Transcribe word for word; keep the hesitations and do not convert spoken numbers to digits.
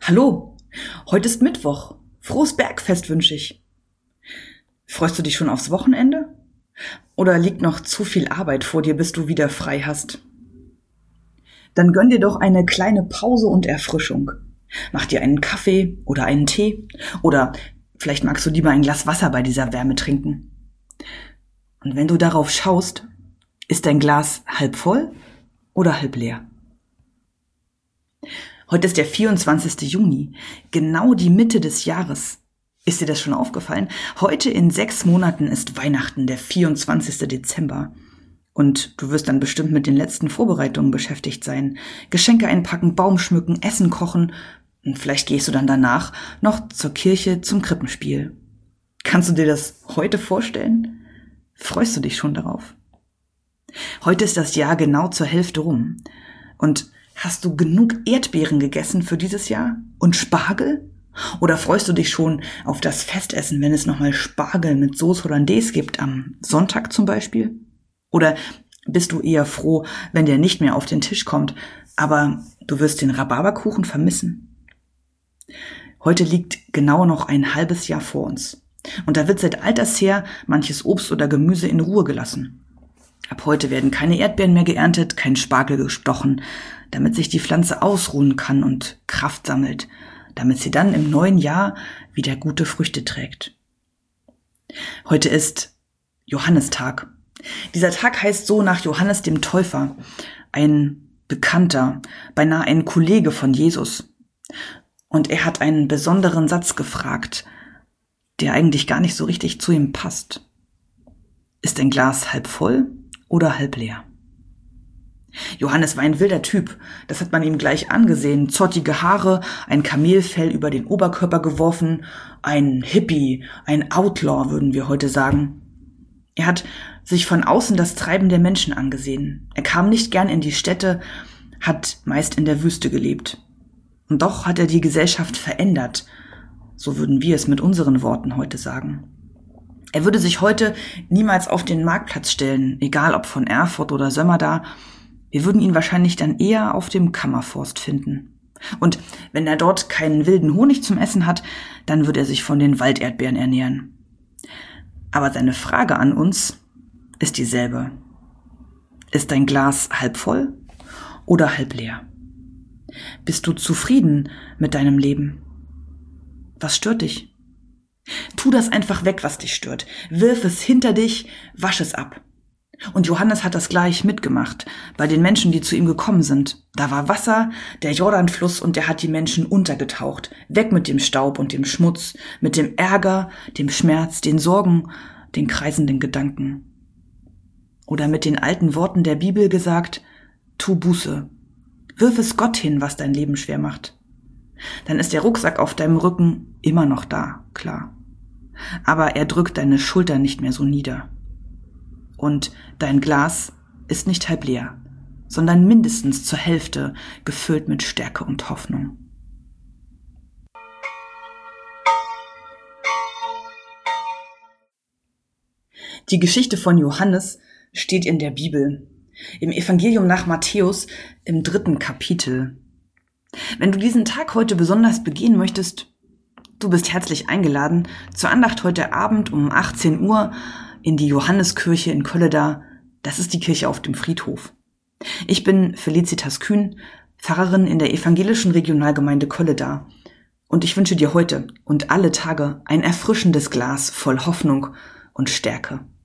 Hallo, heute ist Mittwoch. Frohes Bergfest wünsche ich. Freust du dich schon aufs Wochenende? Oder liegt noch zu viel Arbeit vor dir, bis du wieder frei hast? Dann gönn dir doch eine kleine Pause und Erfrischung. Mach dir einen Kaffee oder einen Tee oder vielleicht magst du lieber ein Glas Wasser bei dieser Wärme trinken. Und wenn du darauf schaust, ist dein Glas halb voll oder halb leer? Heute ist der vierundzwanzigste Juni, genau die Mitte des Jahres. Ist dir das schon aufgefallen? Heute in sechs Monaten ist Weihnachten, der vierundzwanzigste Dezember. Und du wirst dann bestimmt mit den letzten Vorbereitungen beschäftigt sein. Geschenke einpacken, Baum schmücken, Essen kochen. Und vielleicht gehst du dann danach noch zur Kirche zum Krippenspiel. Kannst du dir das heute vorstellen? Freust du dich schon darauf? Heute ist das Jahr genau zur Hälfte rum. Und hast du genug Erdbeeren gegessen für dieses Jahr? Und Spargel? Oder freust du dich schon auf das Festessen, wenn es nochmal Spargel mit Sauce Hollandaise gibt, am Sonntag zum Beispiel? Oder bist du eher froh, wenn der nicht mehr auf den Tisch kommt, aber du wirst den Rhabarberkuchen vermissen? Heute liegt genau noch ein halbes Jahr vor uns. Und da wird seit alters her manches Obst oder Gemüse in Ruhe gelassen. Ab heute werden keine Erdbeeren mehr geerntet, kein Spargel gestochen, damit sich die Pflanze ausruhen kann und Kraft sammelt, damit sie dann im neuen Jahr wieder gute Früchte trägt. Heute ist Johannistag. Dieser Tag heißt so nach Johannes dem Täufer, ein Bekannter, beinahe ein Kollege von Jesus. Und er hat einen besonderen Satz gefragt, der eigentlich gar nicht so richtig zu ihm passt. Ist dein Glas halb voll oder halb leer? Johannes war ein wilder Typ, das hat man ihm gleich angesehen. Zottige Haare, ein Kamelfell über den Oberkörper geworfen, ein Hippie, ein Outlaw, würden wir heute sagen. Er hat sich von außen das Treiben der Menschen angesehen. Er kam nicht gern in die Städte, hat meist in der Wüste gelebt. Und doch hat er die Gesellschaft verändert, so würden wir es mit unseren Worten heute sagen. Er würde sich heute niemals auf den Marktplatz stellen, egal ob von Erfurt oder Sömmerda. Wir würden ihn wahrscheinlich dann eher auf dem Kammerforst finden. Und wenn er dort keinen wilden Honig zum Essen hat, dann würde er sich von den Walderdbeeren ernähren. Aber seine Frage an uns ist dieselbe. Ist dein Glas halb voll oder halb leer? Bist du zufrieden mit deinem Leben? Was stört dich? Tu das einfach weg, was dich stört. Wirf es hinter dich, wasch es ab. Und Johannes hat das gleich mitgemacht, bei den Menschen, die zu ihm gekommen sind. Da war Wasser, der Jordanfluss, und der hat die Menschen untergetaucht. Weg mit dem Staub und dem Schmutz, mit dem Ärger, dem Schmerz, den Sorgen, den kreisenden Gedanken. Oder mit den alten Worten der Bibel gesagt, tu Buße. Wirf es Gott hin, was dein Leben schwer macht. Dann ist der Rucksack auf deinem Rücken immer noch da, klar. Aber er drückt deine Schultern nicht mehr so nieder. Und dein Glas ist nicht halb leer, sondern mindestens zur Hälfte gefüllt mit Stärke und Hoffnung. Die Geschichte von Johannes steht in der Bibel, im Evangelium nach Matthäus im dritten Kapitel. Wenn du diesen Tag heute besonders begehen möchtest, du bist herzlich eingeladen zur Andacht heute Abend um achtzehn Uhr in die Johanneskirche in Kölleda. Das ist die Kirche auf dem Friedhof. Ich bin Felicitas Kühn, Pfarrerin in der evangelischen Regionalgemeinde Kölleda. Und ich wünsche dir heute und alle Tage ein erfrischendes Glas voll Hoffnung und Stärke.